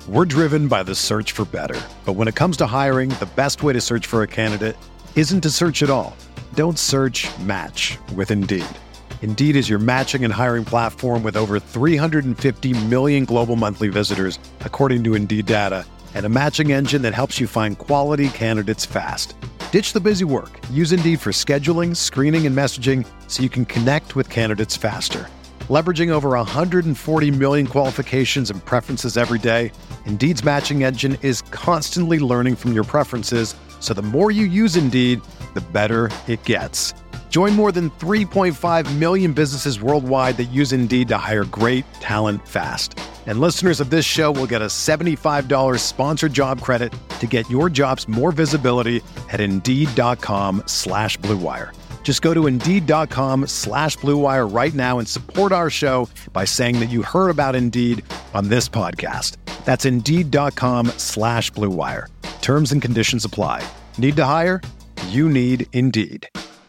We're driven by the search for better. But when it comes to hiring, the best way to search for a candidate isn't to search at all. Don't search, match with Indeed. Indeed is your matching and hiring platform with over 350 million global monthly visitors, according to Indeed data, and a matching engine that helps you find quality candidates fast. Ditch the busy work. Use Indeed for scheduling, screening, and messaging so you can connect with candidates faster. Leveraging over 140 million qualifications and preferences every day, Indeed's matching engine is constantly learning from your preferences, so the more you use Indeed, the better it gets. Join more than 3.5 million businesses worldwide that use Indeed to hire great talent fast. And listeners of this show will get a $75 sponsored job credit to get your jobs more visibility at Indeed.com/Blue Wire. Just go to Indeed.com/Blue Wire right now and support our show by saying that you heard about Indeed on this podcast. That's Indeed.com/Blue Wire. Terms and conditions apply. Need to hire? You need Indeed.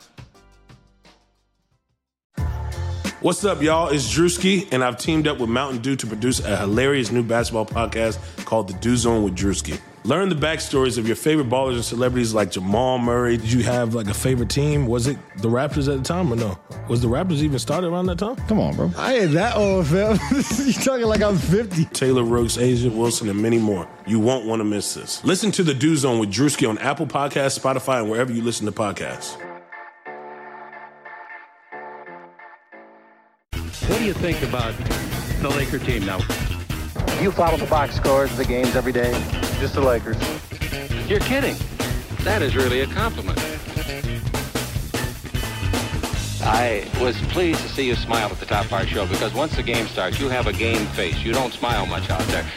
What's up, y'all? It's Drewski, and I've teamed up with Mountain Dew to produce a hilarious new basketball podcast called The Dew Zone with Drewski. Learn the backstories of your favorite ballers and celebrities like Jamal Murray. Did you have like a favorite team? Was it the Raptors at the time or no? Was the Raptors even started around that time? Come on, bro. I ain't that old, fam. You talking like I'm 50. Taylor Rooks, Asia Wilson, and many more. You won't want to miss this. Listen to The Dew Zone with Drewski on Apple Podcasts, Spotify, and wherever you listen to podcasts. What do you think about the Laker team now? You follow the box scores of the games every day? Just the Lakers. You're kidding. That is really a compliment. I was pleased to see you smile at the top of our show because once the game starts, you have a game face. You don't smile much out there.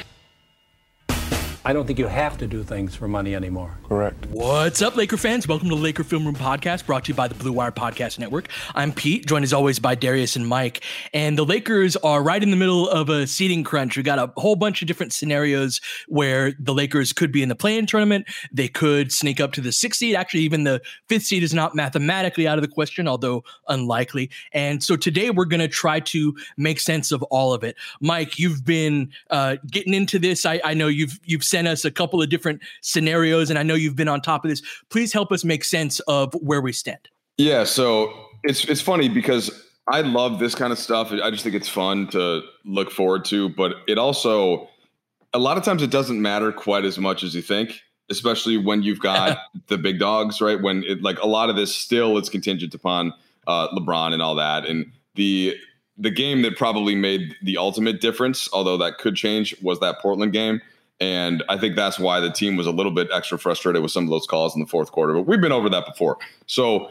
I don't think you have to do things for money anymore. Correct. What's up, Laker fans? Welcome to the Laker Film Room Podcast, brought to you by the Blue Wire Podcast Network. I'm Pete, joined as always by Darius and Mike. And the Lakers are right in the middle of a seeding crunch. We got a whole bunch of different scenarios where the Lakers could be in the play-in tournament. They could sneak up to the 6th seed. Actually, even the 5th seed is not mathematically out of the question, although unlikely. And so today we're going to try to make sense of all of it. Mike, you've been getting into this. I know you've sent us a couple of different scenarios, and I know you've been on top of this. Please help us make sense of where we stand. Yeah, so it's funny because I love this kind of stuff. I just think it's fun to look forward to, but it also, a lot of times it doesn't matter quite as much as you think, especially when you've got the big dogs, right? When it, like a lot of this still is contingent upon LeBron and all that. And the game that probably made the ultimate difference, although that could change, was that Portland game. And I think that's why the team was a little bit extra frustrated with some of those calls in the fourth quarter. But we've been over that before. So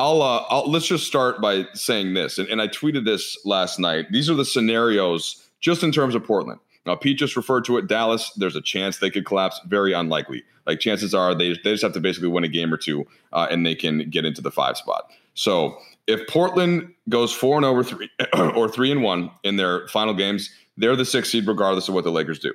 let's just start by saying this. And I tweeted this last night. These are the scenarios just in terms of Portland. Now, Pete just referred to it. Dallas, there's a chance they could collapse. Very unlikely. Like chances are they just have to basically win a game or two and they can get into the 5 spot. So if Portland goes 4-0 or 3-1 in their final games, they're the 6th seed regardless of what the Lakers do.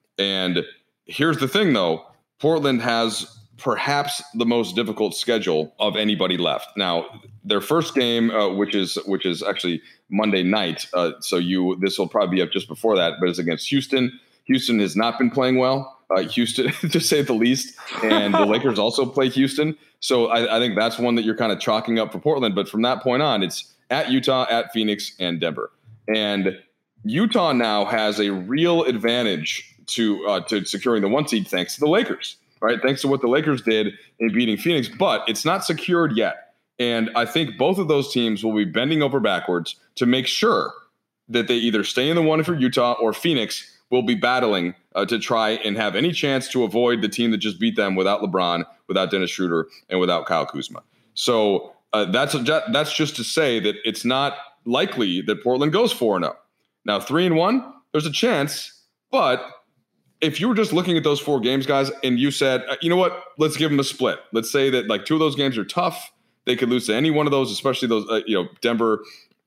And here's the thing, though. Portland has perhaps the most difficult schedule of anybody left. Now, their first game, which is actually Monday night, this will probably be up just before that, but it's against Houston. Houston has not been playing well, Houston, to say the least, and the Lakers also play Houston. So I think that's one that you're kind of chalking up for Portland. But from that point on, it's at Utah, at Phoenix, and Denver. And Utah now has a real advantage to securing the 1 seed thanks to the Lakers, right? Thanks to what the Lakers did in beating Phoenix, but it's not secured yet. And I think both of those teams will be bending over backwards to make sure that they either stay in the 1 for Utah or Phoenix will be battling to try and have any chance to avoid the team that just beat them without LeBron, without Dennis Schroeder, and without Kyle Kuzma. So that's just to say that it's not likely that Portland goes 4-0. Now, 3-1, there's a chance, but if you were just looking at those 4 games, guys, and you said, you know what, let's give them a split. Let's say that like 2 of those games are tough. They could lose to any one of those, especially those, Denver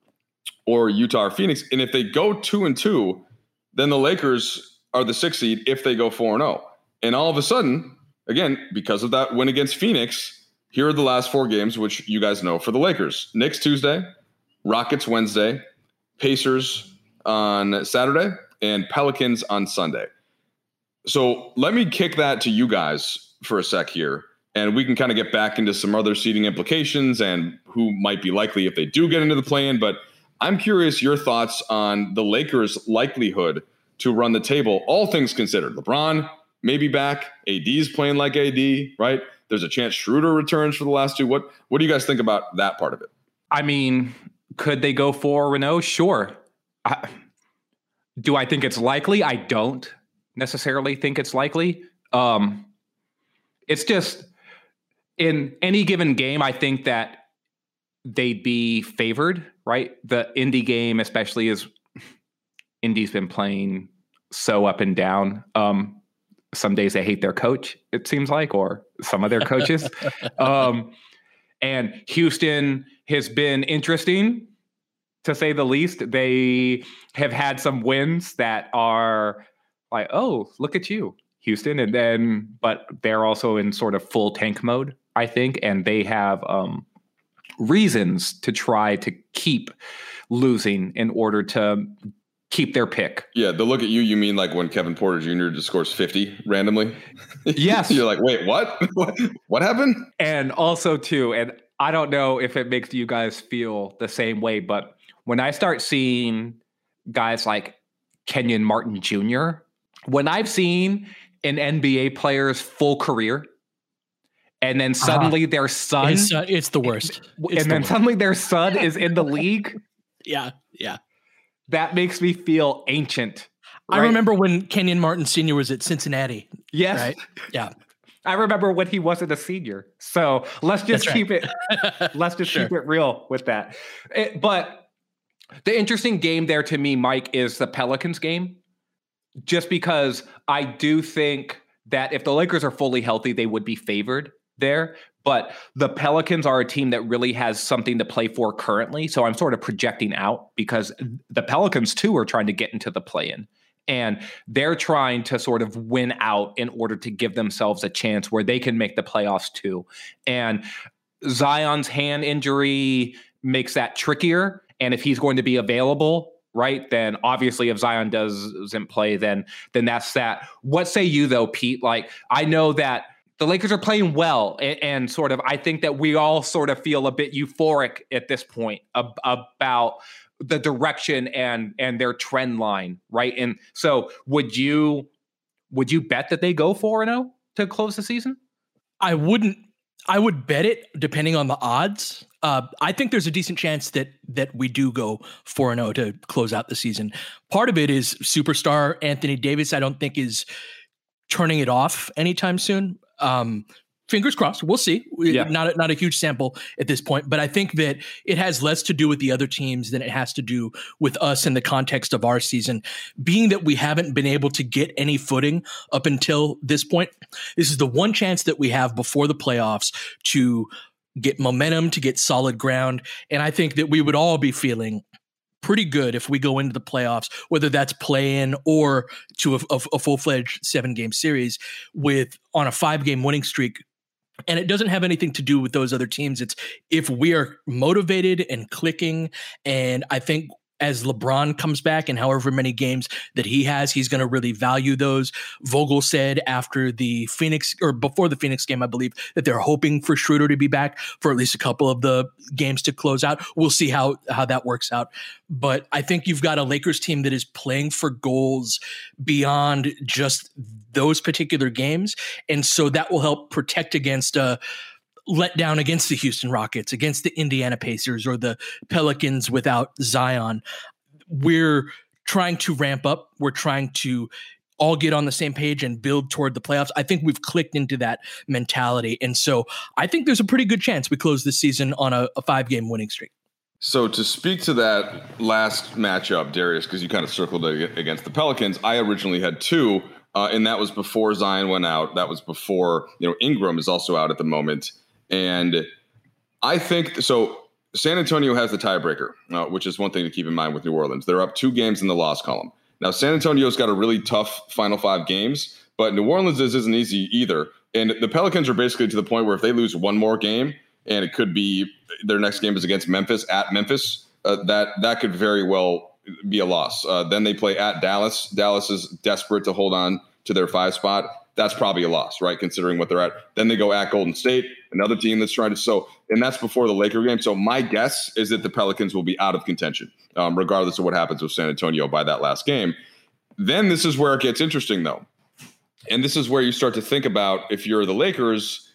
or Utah or Phoenix. And if they go 2-2, then the Lakers are the 6th seed if they go 4-0. And all of a sudden, again, because of that win against Phoenix, here are the last 4 games, which you guys know for the Lakers. Knicks Tuesday, Rockets Wednesday, Pacers on Saturday, and Pelicans on Sunday. So let me kick that to you guys for a sec here, and we can kind of get back into some other seeding implications and who might be likely if they do get into the play-in. But I'm curious your thoughts on the Lakers' likelihood to run the table, all things considered. LeBron maybe back, AD's playing like AD, right? There's a chance Schroeder returns for the last two. What do you guys think about that part of it? I mean, could they go 4-0? Sure. Do I think it's likely? I don't necessarily think it's likely. It's just in any given game, I think that they'd be favored, right? The Indy game, especially, is Indy's been playing so up and down. Some days they hate their coach, it seems like, or some of their coaches. And Houston has been interesting, to say the least. They have had some wins that are like, oh, look at you, Houston. But they're also in sort of full tank mode, I think. And they have reasons to try to keep losing in order to keep their pick. Yeah, the look at you mean like when Kevin Porter Jr. just scores 50 randomly? Yes. You're like, wait, what? What happened? And also, too, and I don't know if it makes you guys feel the same way, but when I start seeing guys like Kenyon Martin Jr., when I've seen an NBA player's full career, and then suddenly their son... It's the worst. Suddenly their son is in the league. Yeah. That makes me feel ancient. Right? I remember when Kenyon Martin Sr. was at Cincinnati. Yes. Right? Yeah. I remember when he wasn't a senior. So let's just keep it. Let's just keep it real with that. But the interesting game there to me, Mike, is the Pelicans game. Just because I do think that if the Lakers are fully healthy, they would be favored there. But the Pelicans are a team that really has something to play for currently. So I'm sort of projecting out because the Pelicans, too, are trying to get into the play-in. And they're trying to sort of win out in order to give themselves a chance where they can make the playoffs, too. And Zion's hand injury makes that trickier. And if he's going to be available, right, then obviously if Zion doesn't play, then that's that. What say you, though, Pete? Like, I know that the Lakers are playing well, and sort of, I think that we all sort of feel a bit euphoric at this point about the direction and their trend line, right? And so, would you bet that they go 4-0 to close the season? I wouldn't. I would bet it depending on the odds. I think there's a decent chance that we do go 4-0 to close out the season. Part of it is superstar Anthony Davis. I don't think is turning it off anytime soon. Fingers crossed. We'll see. Yeah. Not a huge sample at this point, but I think that it has less to do with the other teams than it has to do with us in the context of our season. Being that we haven't been able to get any footing up until this point, this is the one chance that we have before the playoffs to get momentum, to get solid ground. And I think that we would all be feeling pretty good if we go into the playoffs, whether that's play-in or to a full-fledged 7-game series on a 5-game winning streak. And it doesn't have anything to do with those other teams. It's if we are motivated and clicking. And I think as LeBron comes back and however many games that he has, he's going to really value those. Vogel said after the Phoenix or before the Phoenix game, I believe, that they're hoping for Schroeder to be back for at least a couple of the games to close out. We'll see how that works out. But I think you've got a Lakers team that is playing for goals beyond just those particular games. And so that will help protect against let down against the Houston Rockets, against the Indiana Pacers, or the Pelicans without Zion. We're trying to ramp up. We're trying to all get on the same page and build toward the playoffs. I think we've clicked into that mentality. And so I think there's a pretty good chance we close this season on a 5-game winning streak. So to speak to that last matchup, Darius, because you kind of circled it against the Pelicans, I originally had 2, and that was before Zion went out. That was before, Ingram is also out at the moment. And I think so. San Antonio has the tiebreaker, which is one thing to keep in mind with New Orleans. They're up 2 games in the loss column. Now, San Antonio's got a really tough final 5 games, but New Orleans isn't easy either. And the Pelicans are basically to the point where if they lose one more game, and it could be their next game is against Memphis, at Memphis, that could very well be a loss. Then they play at Dallas. Dallas is desperate to hold on to their 5 spot, that's probably a loss, right? Considering what they're at. Then they go at Golden State, another team that's trying to and that's before the Laker game. So my guess is that the Pelicans will be out of contention, regardless of what happens with San Antonio by that last game. Then this is where it gets interesting, though. And this is where you start to think about, if you're the Lakers,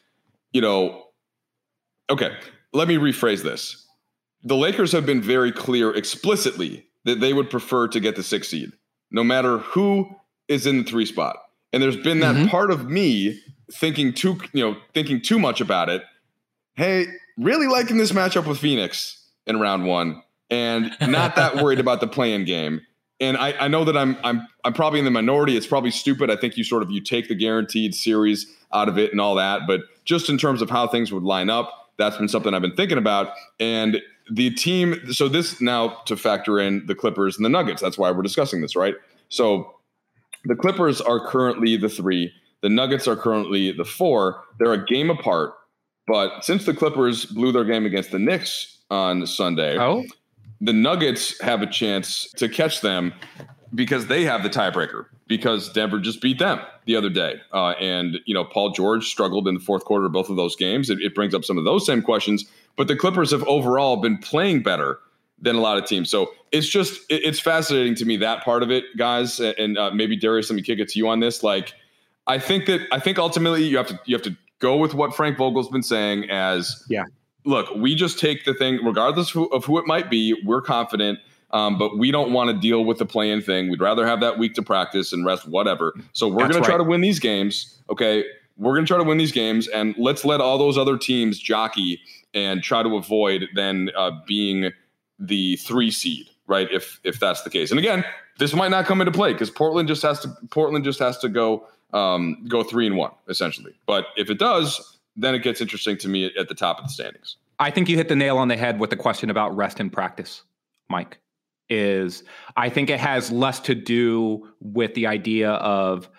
okay, let me rephrase this. The Lakers have been very clear explicitly that they would prefer to get the 6 seed, no matter who is in the 3 spot. And there's been that part of me thinking too much about it. Hey, really liking this matchup with Phoenix in round 1, and not that worried about the play-in game. And I know that I'm probably in the minority. It's probably stupid. I think you take the guaranteed series out of it and all that. But just in terms of how things would line up, that's been something I've been thinking about. And the team, so this now to factor in the Clippers and the Nuggets. That's why we're discussing this, right? So the Clippers are currently the 3. The Nuggets are currently the 4. They're a game apart. But since the Clippers blew their game against the Knicks on Sunday, the Nuggets have a chance to catch them because they have the tiebreaker, because Denver just beat them the other day. And Paul George struggled in the fourth quarter of both of those games. It brings up some of those same questions. But the Clippers have overall been playing better than a lot of teams. So it's fascinating to me, that part of it, guys. And maybe Darius, let me kick it to you on this. Like, I think ultimately you have to go with what Frank Vogel's been saying as, look, we just take the thing, regardless of who it might be, we're confident, but we don't want to deal with the play-in thing. We'd rather have that week to practice and rest, whatever. So we're going to try to win these games. Okay. We're going to try to win these games, and let's let all those other teams jockey and try to avoid then being the 3 seed, right? If that's the case. And again, this might not come into play because Portland just has to go 3-1 essentially. But if it does, then it gets interesting to me at the top of the standings. I think you hit the nail on the head with the question about rest and practice, Mike. I think it has less to do with the idea of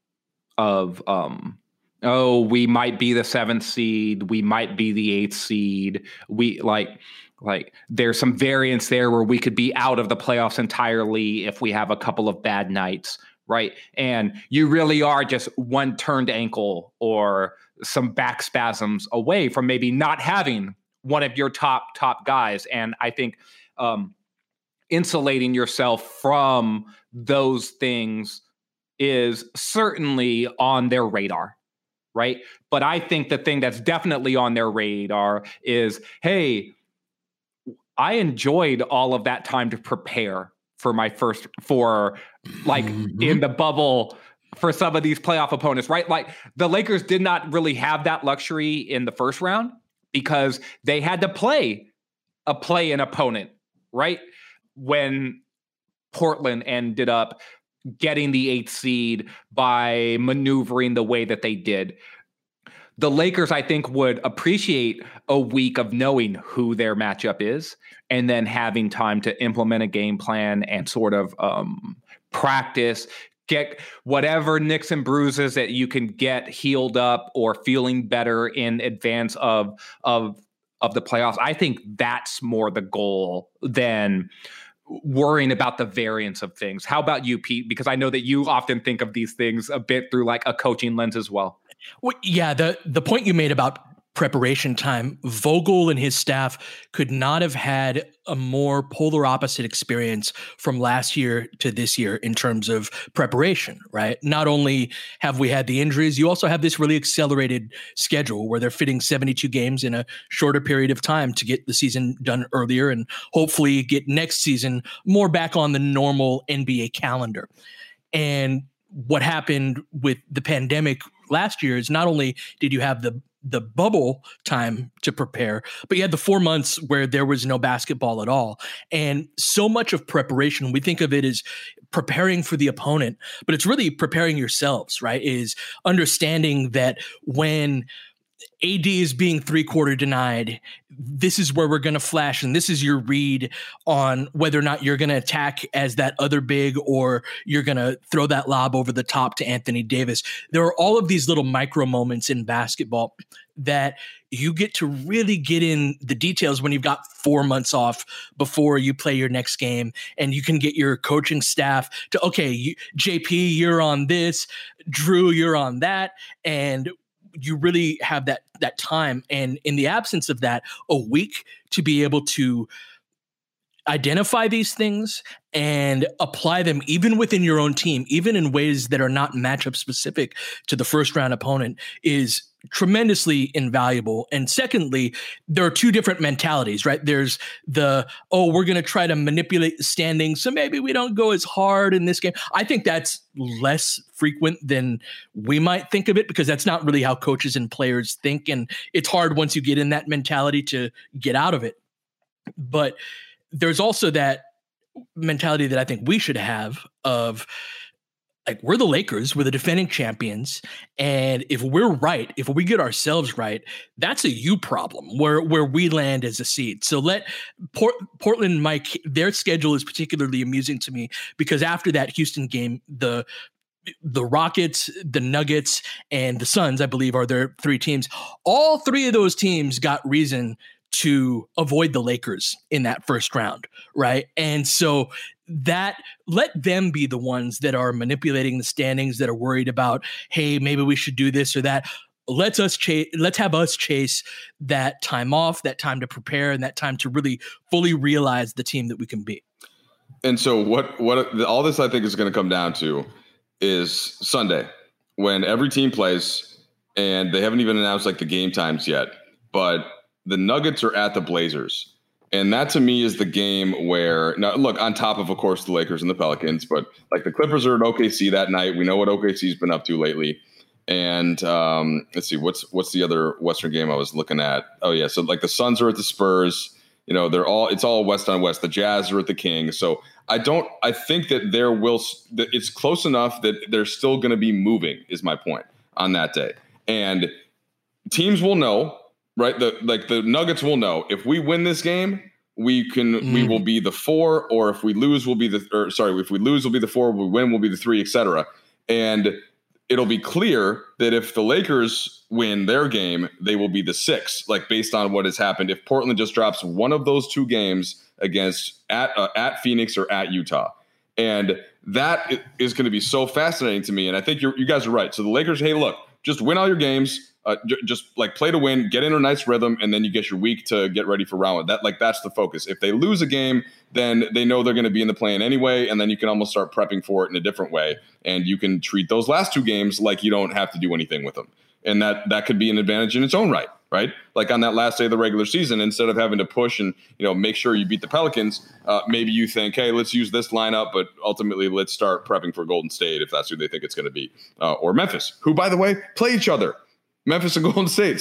we might be the 7th seed, we might be the 8th seed. We like there's some variance there where we could be out of the playoffs entirely if we have a couple of bad nights, right? And you really are just one turned ankle or some back spasms away from maybe not having one of your top guys. And I think insulating yourself from those things is certainly on their radar, right? But I think the thing that's definitely on their radar is, hey, I enjoyed all of that time to prepare for in the bubble for some of these playoff opponents, right? Like the Lakers did not really have that luxury in the first round because they had to play a play-in opponent, right? When Portland ended up getting the 8th seed by maneuvering the way that they did. The Lakers, I think, would appreciate a week of knowing who their matchup is and then having time to implement a game plan and sort of practice, get whatever nicks and bruises that you can get healed up or feeling better in advance of the playoffs. I think that's more the goal than worrying about the variance of things. How about you, Pete? Because I know that you often think of these things a bit through like a coaching lens as well. Well, yeah, the point you made about preparation time, Vogel and his staff could not have had a more polar opposite experience from last year to this year in terms of preparation, right? Not only have we had the injuries, you also have this really accelerated schedule where they're fitting 72 games in a shorter period of time to get the season done earlier and hopefully get next season more back on the normal NBA calendar. And what happened with the pandemic last year is not only did you have the bubble time to prepare, but you had the 4 months where there was no basketball at all. And so much of preparation, we think of it as preparing for the opponent, but it's really preparing yourselves, right? Is understanding that when AD is being 3-quarter denied. This is where we're going to flash, and this is your read on whether or not you're going to attack as that other big or you're going to throw that lob over the top to Anthony Davis. There are all of these little micro moments in basketball that you get to really get in the details when you've got 4 months off before you play your next game, and you can get your coaching staff to, okay, JP, you're on this, Drew, you're on that, and you really have that time. And in the absence of that, a week to be able to identify these things and apply them even within your own team, even in ways that are not matchup specific to the first round opponent, is tremendously invaluable. And secondly, there are two different mentalities, right? There's the, we're going to try to manipulate the standings, so maybe we don't go as hard in this game. I think that's less frequent than we might think of it, because that's not really how coaches and players think. And it's hard once you get in that mentality to get out of it. But there's also that mentality that I think we should have of, like, we're the Lakers, we're the defending champions, and if we're right, if we get ourselves right, that's a you problem where we land as a seed. So let Portland, Mike, their schedule is particularly amusing to me, because after that Houston game, the Rockets, the Nuggets, and the Suns, I believe, are their three teams. All three of those teams got reason to avoid the Lakers in that first round, right? And so that, let them be the ones that are manipulating the standings, that are worried about, hey, maybe we should do this or that. Let's have us chase that time off, that time to prepare, and that time to really fully realize the team that we can be. And so what all this, I think, is going to come down to is Sunday, when every team plays, and they haven't even announced like the game times yet, but the Nuggets are at the Blazers. And that, to me, is the game where, now look, on top of course, the Lakers and the Pelicans, but like the Clippers are at OKC that night. We know what OKC's been up to lately. And let's see, what's the other Western game I was looking at? Oh yeah. So like the Suns are at the Spurs, it's all West on West. The Jazz are at the Kings. So I think that it's close enough that they're still going to be moving, is my point, on that day. And teams will know, right? The Nuggets will know, if we win this game, we will be the 4, or if we lose, we'll be the 4, if we win, we'll be the 3, etc. And it'll be clear that if the Lakers win their game, they will be the 6, like based on what has happened. If Portland just drops one of those two games against at Phoenix or at Utah, and that is going to be so fascinating to me. And I think you guys are right. So the Lakers, hey, look, just win all your games. Just like play to win, get in a nice rhythm, and then you get your week to get ready for round one. That's the focus. If they lose a game, then they know they're going to be in the play-in anyway, and then you can almost start prepping for it in a different way, and you can treat those last two games like you don't have to do anything with them, and that could be an advantage in its own right? Like on that last day of the regular season, instead of having to push and make sure you beat the Pelicans, maybe you think, hey, let's use this lineup, but ultimately let's start prepping for Golden State if that's who they think it's going to be, or Memphis, who, by the way, play each other. Memphis and Golden State.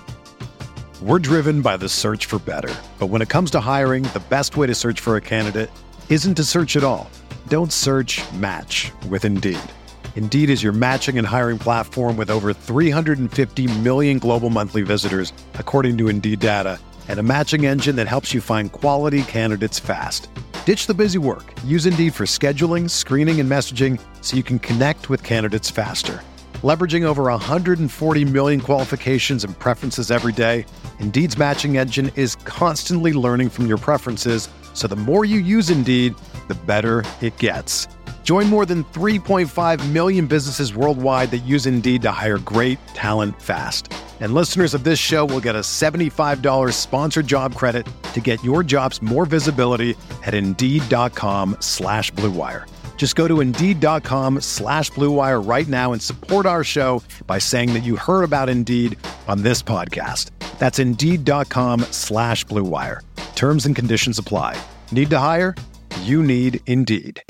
We're driven by the search for better. But when it comes to hiring, the best way to search for a candidate isn't to search at all. Don't search, match with Indeed. Indeed is your matching and hiring platform with over 350 million global monthly visitors, according to Indeed data, and a matching engine that helps you find quality candidates fast. Ditch the busy work. Use Indeed for scheduling, screening, and messaging so you can connect with candidates faster. Leveraging over 140 million qualifications and preferences every day, Indeed's matching engine is constantly learning from your preferences, so the more you use Indeed, the better it gets. Join more than 3.5 million businesses worldwide that use Indeed to hire great talent fast. And listeners of this show will get a $75 sponsored job credit to get your jobs more visibility at Indeed.com/Blue Wire. Just go to Indeed.com/Blue Wire right now and support our show by saying that you heard about Indeed on this podcast. That's Indeed.com/Blue Wire. Terms and conditions apply. Need to hire? You need Indeed.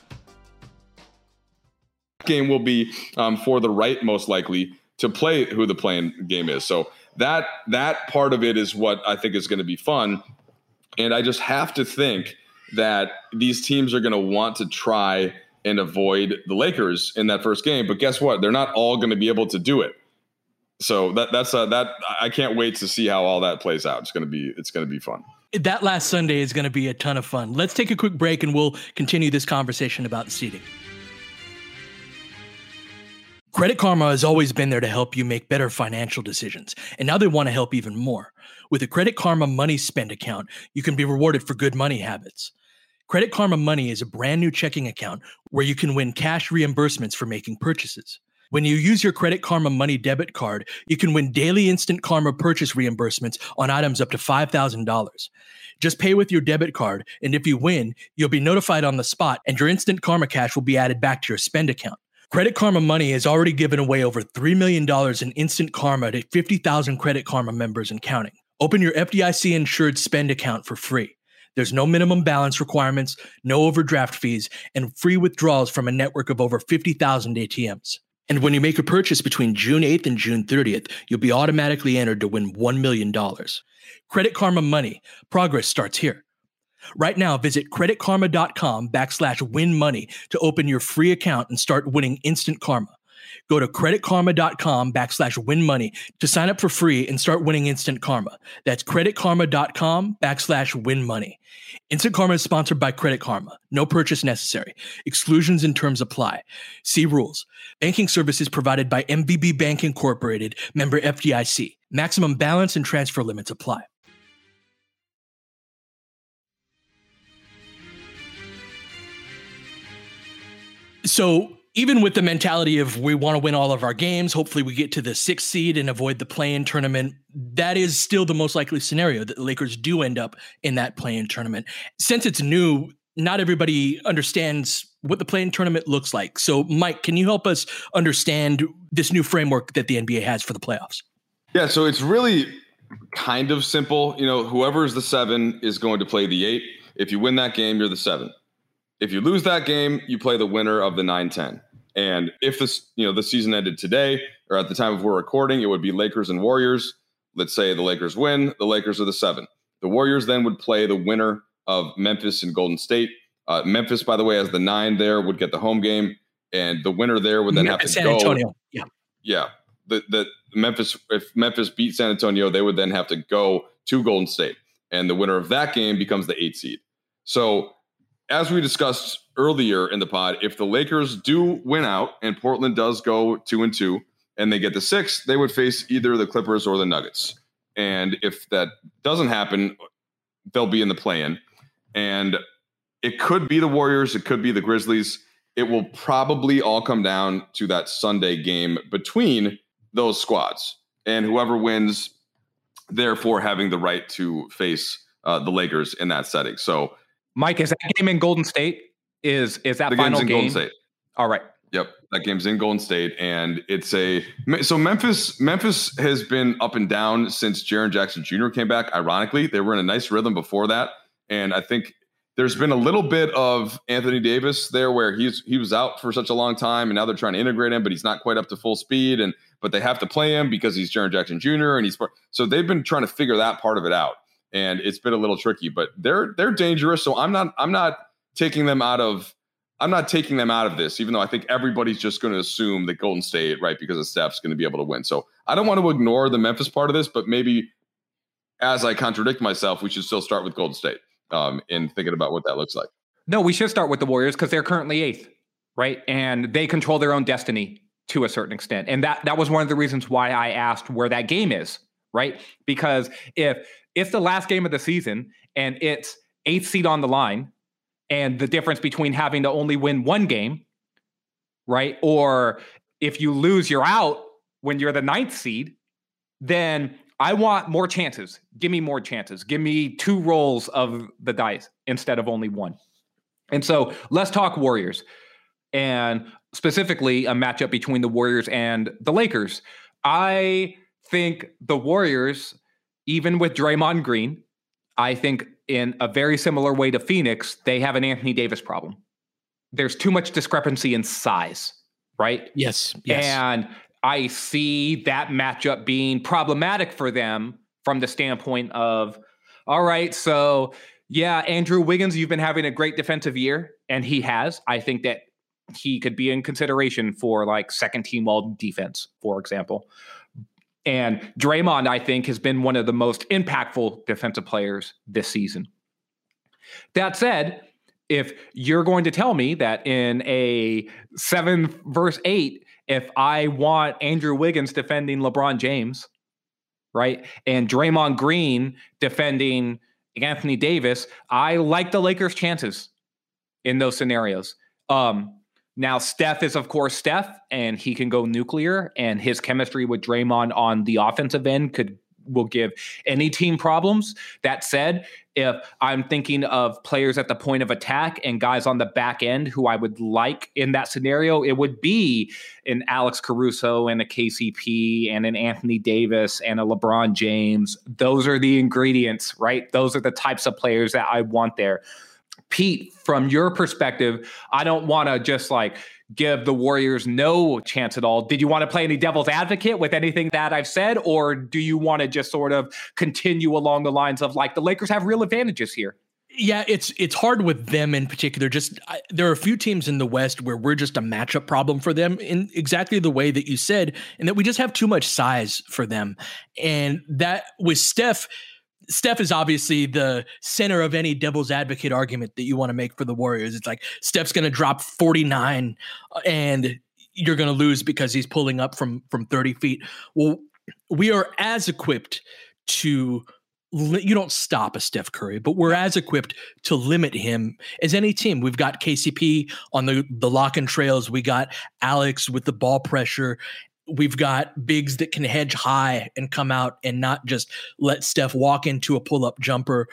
Game will be for the right, most likely, to play who the playing game is. So that part of it is what I think is going to be fun. And I just have to think that these teams are going to want to try and avoid the Lakers in that first game. But guess what? They're not all going to be able to do it. So that's that. I can't wait to see how all that plays out. It's gonna be fun. That last Sunday is going to be a ton of fun. Let's take a quick break and we'll continue this conversation about seeding. Credit Karma has always been there to help you make better financial decisions, and now they want to help even more. With a Credit Karma Money Spend account, you can be rewarded for good money habits. Credit Karma Money is a brand new checking account where you can win cash reimbursements for making purchases. When you use your Credit Karma Money debit card, you can win daily Instant Karma purchase reimbursements on items up to $5,000. Just pay with your debit card, and if you win, you'll be notified on the spot, and your Instant Karma cash will be added back to your spend account. Credit Karma Money has already given away over $3 million in Instant Karma to 50,000 Credit Karma members and counting. Open your FDIC-insured spend account for free. There's no minimum balance requirements, no overdraft fees, and free withdrawals from a network of over 50,000 ATMs. And when you make a purchase between June 8th and June 30th, you'll be automatically entered to win $1 million. Credit Karma Money. Progress starts here. Right now, visit creditkarma.com/winmoney to open your free account and start winning instant karma. Go to creditkarma.com/winmoney to sign up for free and start winning instant karma. That's creditkarma.com/winmoney. Instant Karma is sponsored by Credit Karma. No purchase necessary. Exclusions and terms apply. See rules. Banking services provided by MVB Bank Incorporated, member FDIC. Maximum balance and transfer limits apply. So even with the mentality of we want to win all of our games, hopefully we get to the 6th seed and avoid the play-in tournament, that is still the most likely scenario, that the Lakers do end up in that play-in tournament. Since it's new, not everybody understands what the play-in tournament looks like. So Mike, can you help us understand this new framework that the NBA has for the playoffs? Yeah, so it's really kind of simple. Whoever is the 7 is going to play the 8. If you win that game, you're the 7. If you lose that game, you play the winner of the 9-10. And if the season ended today or at the time of we're recording, it would be Lakers and Warriors. Let's say the Lakers win, the Lakers are the 7. The Warriors then would play the winner of Memphis and Golden State. Memphis, by the way, as the 9 there would get the home game, and the winner there would then have to San go. Antonio. Yeah. The Memphis, if Memphis beat San Antonio, they would then have to go to Golden State, and the winner of that game becomes the 8 seed. So, as we discussed earlier in the pod, if the Lakers do win out and Portland does go 2-2 and they get the 6, they would face either the Clippers or the Nuggets. And if that doesn't happen, they'll be in the play-in. And it could be the Warriors. It could be the Grizzlies. It will probably all come down to that Sunday game between those squads. And whoever wins, therefore, having the right to face the Lakers in that setting. So, Mike, is that game in Golden State? Is that the final game? Golden State. All right. Yep, that game's in Golden State, and so Memphis has been up and down since Jaren Jackson Jr. came back. Ironically, they were in a nice rhythm before that, and I think there's been a little bit of Anthony Davis there where he was out for such a long time, and now they're trying to integrate him, but he's not quite up to full speed, but they have to play him because he's Jaren Jackson Jr. and so they've been trying to figure that part of it out. And it's been a little tricky, but they're dangerous. So I'm not taking them out of this, even though I think everybody's just going to assume that Golden State, right, because of Steph's going to be able to win. So I don't want to ignore the Memphis part of this, but maybe as I contradict myself, we should still start with Golden State in thinking about what that looks like. No, we should start with the Warriors because they're currently 8th, right? And they control their own destiny to a certain extent. And that was one of the reasons why I asked where that game is, right? Because if it's the last game of the season and it's 8th seed on the line, and the difference between having to only win one game, right? Or if you lose, you're out when you're the 9th seed, then I want more chances. Give me more chances. Give me 2 rolls of the dice instead of only 1. And so let's talk Warriors, and specifically a matchup between the Warriors and the Lakers. I think the Warriors, even with Draymond Green, I think in a very similar way to Phoenix, they have an Anthony Davis problem. There's too much discrepancy in size, right? Yes. And I see that matchup being problematic for them from the standpoint of, all right, so yeah, Andrew Wiggins, you've been having a great defensive year, and he has. I think that he could be in consideration for like second team all defense, for example. And Draymond, I think, has been one of the most impactful defensive players this season. That said, if you're going to tell me that in a 7 versus 8, if I want Andrew Wiggins defending LeBron James, right, and Draymond Green defending Anthony Davis, I like the Lakers' chances in those scenarios. Now, Steph is, of course, Steph, and he can go nuclear, and his chemistry with Draymond on the offensive end will give any team problems. That said, if I'm thinking of players at the point of attack and guys on the back end who I would like in that scenario, it would be an Alex Caruso and a KCP and an Anthony Davis and a LeBron James. Those are the ingredients, right? Those are the types of players that I want there. Pete, from your perspective, I don't want to just give the Warriors no chance at all. Did you want to play any devil's advocate with anything that I've said, or do you want to just sort of continue along the lines of the Lakers have real advantages here? Yeah, it's hard with them in particular. There are a few teams in the West where we're just a matchup problem for them in exactly the way that you said, and that we just have too much size for them. And that with Steph is obviously the center of any devil's advocate argument that you want to make for the Warriors. It's like Steph's going to drop 49 and you're going to lose because he's pulling up from 30 feet. Well, we are as equipped to – you don't stop a Steph Curry, but we're as equipped to limit him as any team. We've got KCP on the lock and trails. We got Alex with the ball pressure. We've got bigs that can hedge high and come out and not just let Steph walk into a pull-up jumper.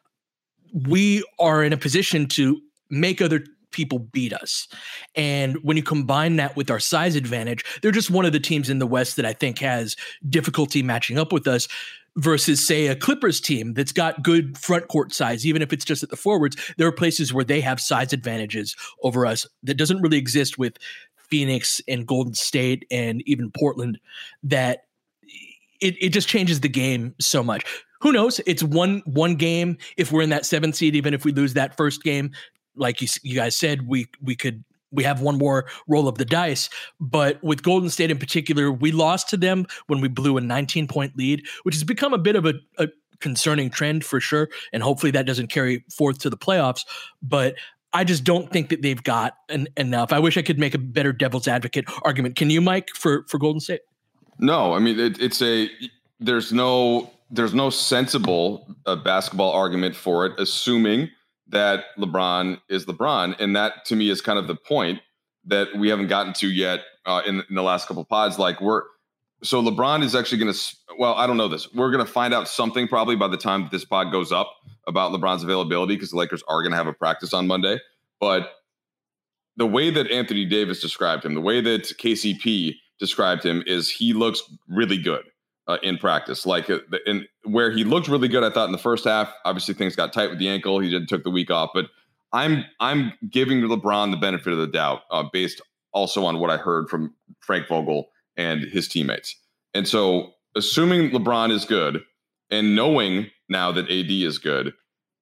We are in a position to make other people beat us. And when you combine that with our size advantage, they're just one of the teams in the West that I think has difficulty matching up with us versus, say, a Clippers team that's got good front court size. Even if it's just at the forwards, there are places where they have size advantages over us that doesn't really exist with Phoenix and Golden State and even Portland, that it just changes the game so much. Who knows? It's one game. If we're in that 7th seed, even if we lose that first game, like you guys said, we have one more roll of the dice. But with Golden State in particular, we lost to them when we blew a 19-point lead, which has become a bit of a concerning trend for sure. And hopefully that doesn't carry forth to the playoffs. But I just don't think that they've got enough. I wish I could make a better devil's advocate argument. Can you, Mike, for Golden State? No, I mean, there's no sensible basketball argument for it, assuming that LeBron is LeBron. And that, to me, is kind of the point that we haven't gotten to yet in the last couple of pods. So LeBron is actually going to, I don't know this. We're going to find out something probably by the time this pod goes up about LeBron's availability, because the Lakers are going to have a practice on Monday. But the way that Anthony Davis described him, the way that KCP described him, is he looks really good in practice. Where he looked really good, I thought, in the first half. Obviously, things got tight with the ankle. He took the week off. But I'm giving LeBron the benefit of the doubt based also on what I heard from Frank Vogel and his teammates. And so, assuming LeBron is good and knowing now that AD is good,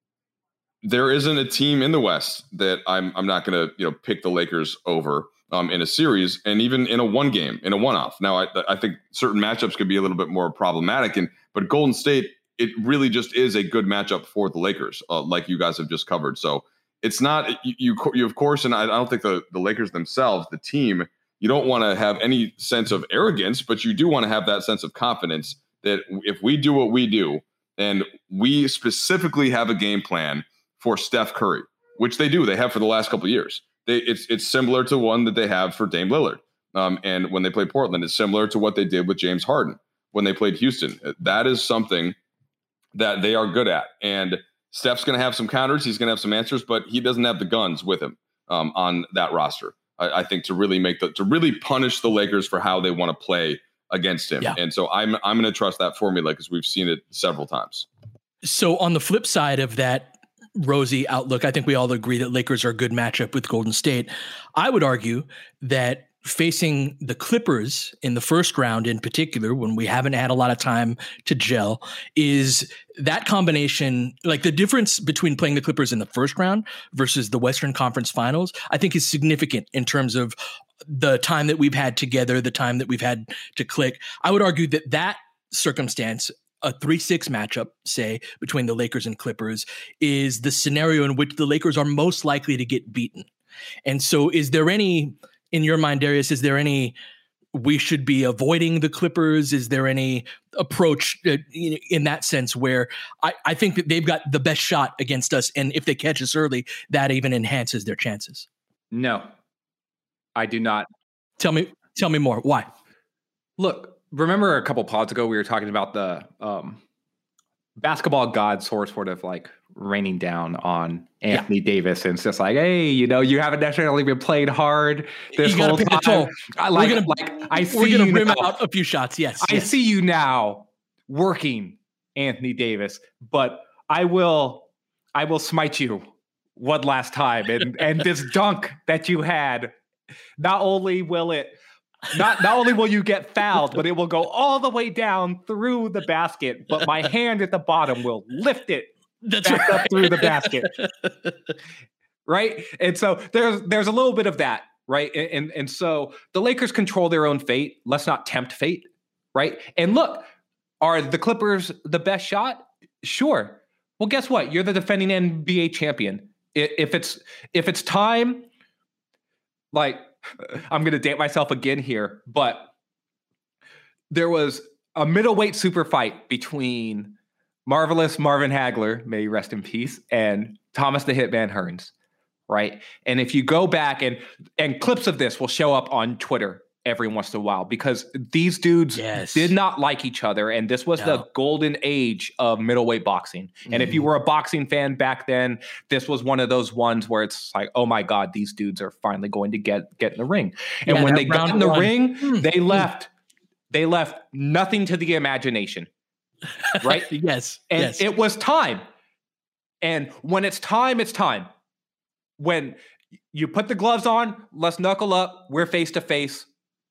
there isn't a team in the West that I'm not going to pick the Lakers over in a series, and even in a one-off. Now, I think certain matchups could be a little bit more problematic, but Golden State, it really just is a good matchup for the Lakers, like you guys have just covered. So it's not you of course, and I don't think the Lakers themselves, the team, you don't want to have any sense of arrogance, but you do want to have that sense of confidence that if we do what we do, and we specifically have a game plan for Steph Curry, which they have for the last couple of years. It's similar to one that they have for Dame Lillard. And when they played Portland, it's similar to what they did with James Harden when they played Houston. That is something that they are good at. And Steph's going to have some counters. He's going to have some answers, but he doesn't have the guns with him on that roster. I think to really punish the Lakers for how they want to play against him. Yeah. And so I'm going to trust that formula because we've seen it several times. So on the flip side of that rosy outlook, I think we all agree that Lakers are a good matchup with Golden State. I would argue that facing the Clippers in the first round in particular, when we haven't had a lot of time to gel, is that combination, like the difference between playing the Clippers in the first round versus the Western Conference Finals, I think is significant in terms of the time that we've had together, the time that we've had to click. I would argue that circumstance, a 3-6 matchup, say, between the Lakers and Clippers, is the scenario in which the Lakers are most likely to get beaten. And so is there any, in your mind, Darius, is there any we should be avoiding the Clippers? Is there any approach in that sense where I think that they've got the best shot against us, and if they catch us early, that even enhances their chances? No, I do not. Tell me more. Why? Look, remember a couple pods ago we were talking about the basketball gods sort of like raining down on Anthony Davis, and it's just like, hey, you haven't necessarily been playing hard this whole time. We're gonna rim out a few shots. Yes, I see you now working, Anthony Davis, but I will smite you one last time, and this dunk that you had, not only will you get fouled, but it will go all the way down through the basket, but my hand at the bottom will lift it back up through the basket. Right? And so there's a little bit of that, right? And so the Lakers control their own fate. Let's not tempt fate, right? And look, are the Clippers the best shot? Sure. Well, guess what? You're the defending NBA champion. If it's time, like, I'm going to date myself again here, but there was a middleweight super fight between Marvelous Marvin Hagler, may he rest in peace, and Thomas the Hitman Hearns, right? And if you go back, and clips of this will show up on Twitter every once in a while, because these dudes did not like each other, and this was the golden age of middleweight boxing. And if you were a boxing fan back then, this was one of those ones where it's like, oh my God, these dudes are finally going to get in the ring. And when they got in the ring, they left nothing to the imagination, right? Yes. And it was time. And when it's time, it's time. When you put the gloves on, let's knuckle up, we're face to face.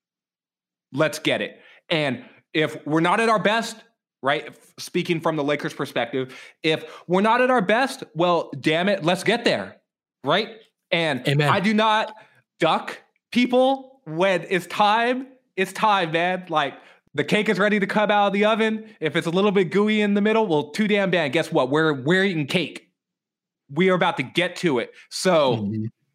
Let's get it. And if we're not at our best, right, speaking from the Lakers perspective, if we're not at our best, well, damn it, let's get there, right? And Amen. I do not duck people when it's time, man. Like, the cake is ready to come out of the oven. If it's a little bit gooey in the middle, well, too damn bad. Guess what? We're eating cake. We are about to get to it. So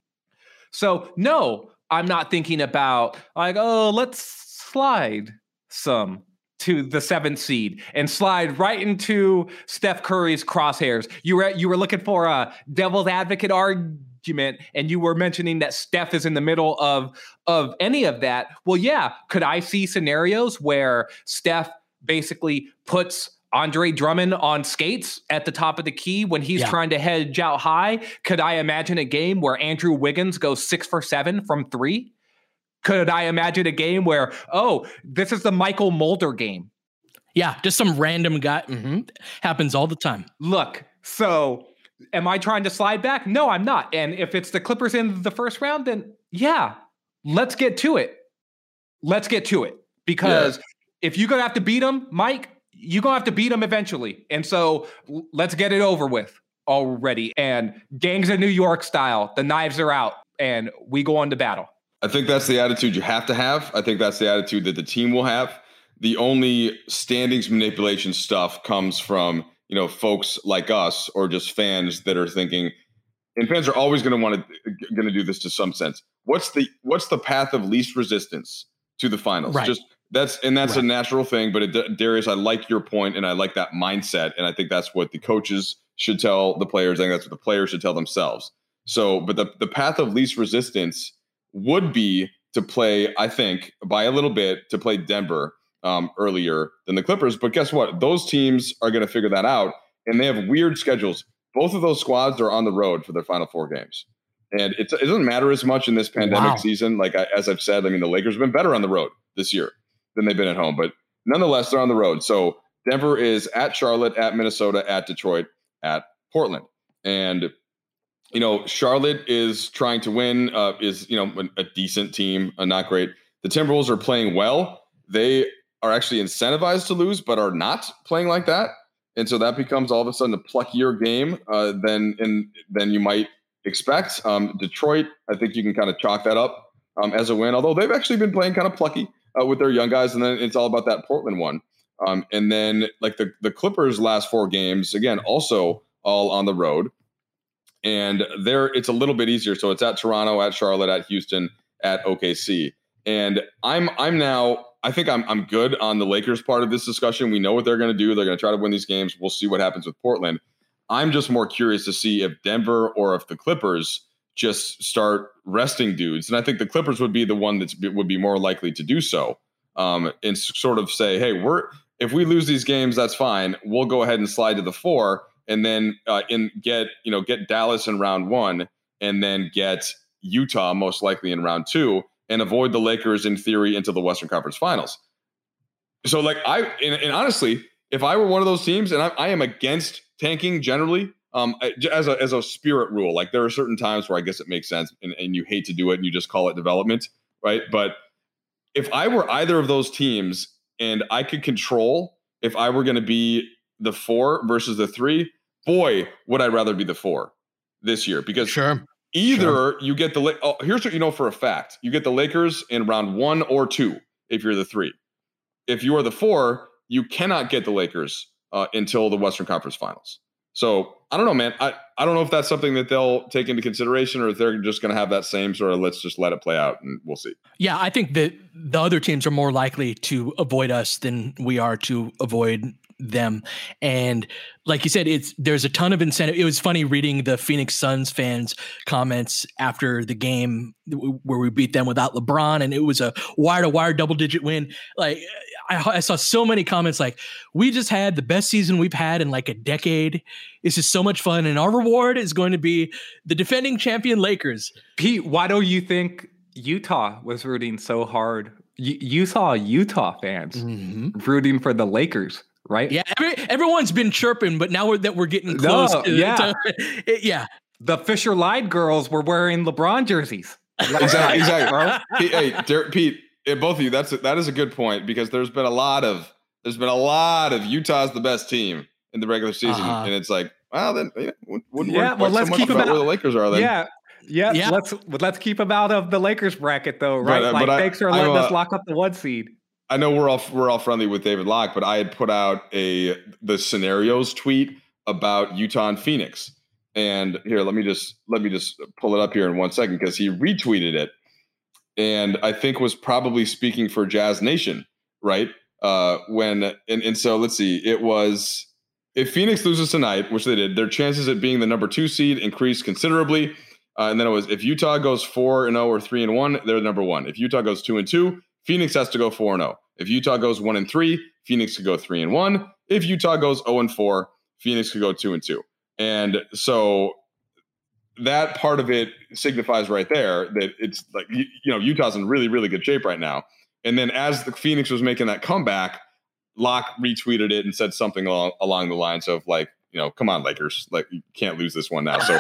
no, I'm not thinking about like, oh, let's slide some to the 7th seed and slide right into Steph Curry's crosshairs. You were looking for a devil's advocate argument, and you were mentioning that Steph is in the middle of any of that. Well, yeah, could I see scenarios where Steph basically puts Andre Drummond on skates at the top of the key when he's trying to hedge out high? Could I imagine a game where Andrew Wiggins goes 6 for 7 from 3? Could I imagine a game where, oh, this is the Michael Mulder game? Yeah, just some random guy. Happens all the time. Look, so am I trying to slide back? No, I'm not. And if it's the Clippers in the first round, then yeah, let's get to it. Because if you're going to have to beat them, Mike, you're going to have to beat them eventually. And so let's get it over with already. And gangs of New York style, the knives are out, and we go on to battle. I think that's the attitude you have to have. I think that's the attitude that the team will have. The only standings manipulation stuff comes from, folks like us or just fans that are thinking, and fans are always going to do this to some sense. What's the path of least resistance to the finals? Right. That's a natural thing. But Darius, I like your point, and I like that mindset, and I think that's what the coaches should tell the players. I think that's what the players should tell themselves. So, but the path of least resistance would be to play, I think, by a little bit, to play Denver earlier than the Clippers. But guess what? Those teams are going to figure that out, and they have weird schedules. Both of those squads are on the road for their final 4 games. And it doesn't matter as much in this pandemic season. Like, as I've said, the Lakers have been better on the road this year than they've been at home. But nonetheless, they're on the road. So Denver is at Charlotte, at Minnesota, at Detroit, at Portland. And Charlotte is trying to win, is a decent team, not great. The Timberwolves are playing well. They are actually incentivized to lose, but are not playing like that. And so that becomes all of a sudden a pluckier game than you might expect. Detroit, I think you can kind of chalk that up as a win, although they've actually been playing kind of plucky with their young guys. And then it's all about that Portland one. And then like the Clippers last 4 games, again, also all on the road. And there it's a little bit easier. So it's at Toronto, at Charlotte, at Houston, at OKC. And I think I'm good on the Lakers part of this discussion. We know what they're going to do. They're going to try to win these games. We'll see what happens with Portland. I'm just more curious to see if Denver or if the Clippers just start resting dudes. And I think the Clippers would be the one would be more likely to do so, and sort of say, hey, if we lose these games, that's fine. We'll go ahead and slide to the 4 and then get Dallas in round 1 and then get Utah most likely in round 2 and avoid the Lakers in theory into the Western Conference Finals. So like and honestly, if I were one of those teams, and I am against tanking generally, as a spirit rule, like there are certain times where I guess it makes sense and you hate to do it and you just call it development, right? But if I were either of those teams and I could control if I were going to be the 4 versus the 3, boy, would I rather be the 4 this year, because you get here's what you know for a fact. You get the Lakers in round 1 or 2 if you're the 3. If you are the 4, you cannot get the Lakers until the Western Conference Finals. So I don't know, man. I don't know if that's something that they'll take into consideration or if they're just going to have that same sort of let's just let it play out and we'll see. Yeah, I think that the other teams are more likely to avoid us than we are to avoid them. And like you said, there's a ton of incentive. It was funny reading the Phoenix Suns fans' comments after the game where we beat them without LeBron, and it was a wire-to-wire double-digit win. Like I saw so many comments like, we just had the best season we've had in like a decade. This is so much fun, and our reward is going to be the defending champion Lakers. Pete, why do you think Utah was rooting so hard? You saw Utah fans rooting for the Lakers. Right? Yeah, everyone's been chirping, but now that we're getting close, yeah. The Fisher Lied girls were wearing LeBron jerseys. Exactly. Bro. Pete, both of you. That is a good point, because there's been a lot of Utah's the best team in the regular season, and it's like, well, then wouldn't work let's so keep about where the Lakers are then. Yeah. Let's keep them out of the Lakers bracket though, right? Thanks for letting us lock up the 1 seed. I know we're all friendly with David Locke, but I had put out the scenarios tweet about Utah and Phoenix. And here, let me just pull it up here in 1 second, because he retweeted it, and I think was probably speaking for Jazz Nation, right? So let's see. It was, if Phoenix loses tonight, which they did, their chances at being the number 2 seed increase considerably. And then it was, if Utah goes 4-0 or 3-1, they're number 1. If Utah goes 2-2, Phoenix has to go 4-0. If Utah goes 1-3, Phoenix could go 3-1. If Utah goes 0-4, Phoenix could go 2-2. And so that part of it signifies right there that it's like, Utah's in really, really good shape right now. And then as the Phoenix was making that comeback, Locke retweeted it and said something along the lines of like, come on, Lakers, like you can't lose this one now. So,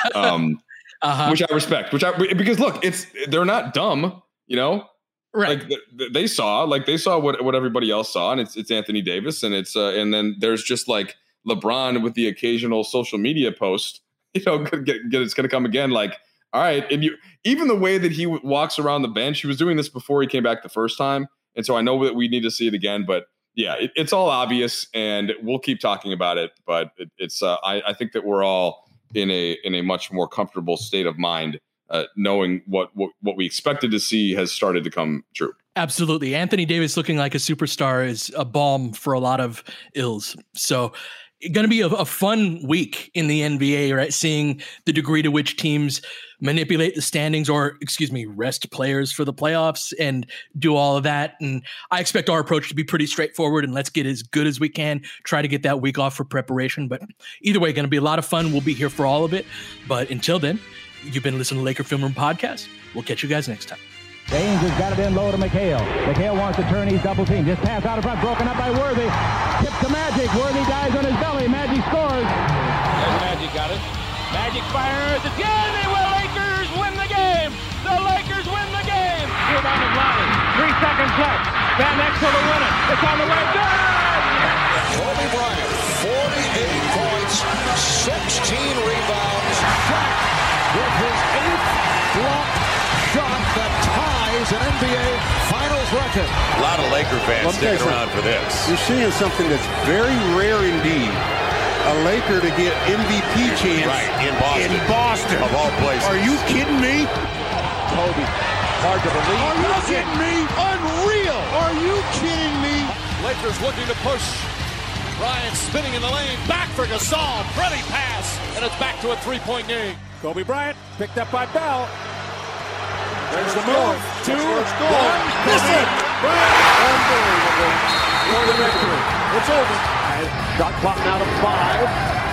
which I respect, because look, they're not dumb, Right. Like they saw what everybody else saw, and it's Anthony Davis, and and then there's just like LeBron with the occasional social media post, it's going to come again. Like, all right, and even the way that he walks around the bench, he was doing this before he came back the first time, and so I know that we need to see it again. But yeah, it's all obvious, and we'll keep talking about it. But I think that we're all in a much more comfortable state of mind. Knowing what we expected to see has started to come true. Absolutely. Anthony Davis looking like a superstar is a balm for a lot of ills. So going to be a fun week in the NBA, right? Seeing the degree to which teams manipulate the standings or, rest players for the playoffs and do all of that. And I expect our approach to be pretty straightforward, and let's get as good as we can, try to get that week off for preparation. But either way, going to be a lot of fun. We'll be here for all of it. But until then, you've been listening to Laker Film Room Podcast. We'll catch you guys next time. James has got it in low to McHale. McHale wants to turn. He's double team. Just pass out in front. Broken up by Worthy. Tip to Magic. Worthy dies on his belly. Magic scores. There's Magic got it. Magic fires. It's good. The Lakers win the game. The Lakers win the game. Rebound is Lonnie. 3 seconds left. Van Exel to win it. It's on the way. Good. Kobe Bryant, 48 points, 16 rebounds. Shaq with his 8th block shot that time. is an NBA Finals record. A lot of Laker fans sticking around for this. You're seeing something that's very rare indeed. A Laker to get MVP chance in Boston. Of all places. Are you kidding me? Kobe, hard to believe. Are you kidding me? Unreal. Are you kidding me? Lakers looking to push. Bryant spinning in the lane. Back for Gasol. Pretty pass. And it's back to a three-point game. Kobe Bryant picked up by Bell. There's the move. 2, 1. Miss it. Unbelievable. For the victory. It's over. Shot clock now to 5.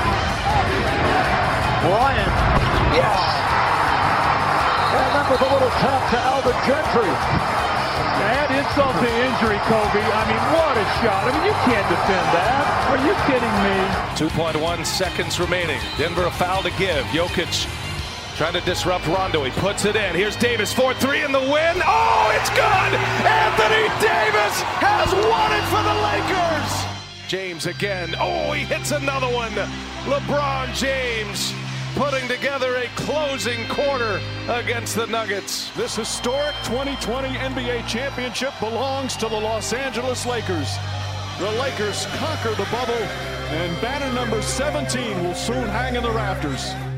Bryant. Yes. And that was a little tap to Alvin Gentry. Add insult to injury, Kobe. I mean, what a shot. I mean, you can't defend that. Are you kidding me? 2.1 seconds remaining. Denver a foul to give. Jokic trying to disrupt Rondo. He puts it in. Here's Davis, 4-3 in the win. Oh, it's good! Anthony Davis has won it for the Lakers! James again. Oh, he hits another one. LeBron James putting together a closing quarter against the Nuggets. This historic 2020 NBA championship belongs to the Los Angeles Lakers. The Lakers conquer the bubble, and banner number 17 will soon hang in the rafters.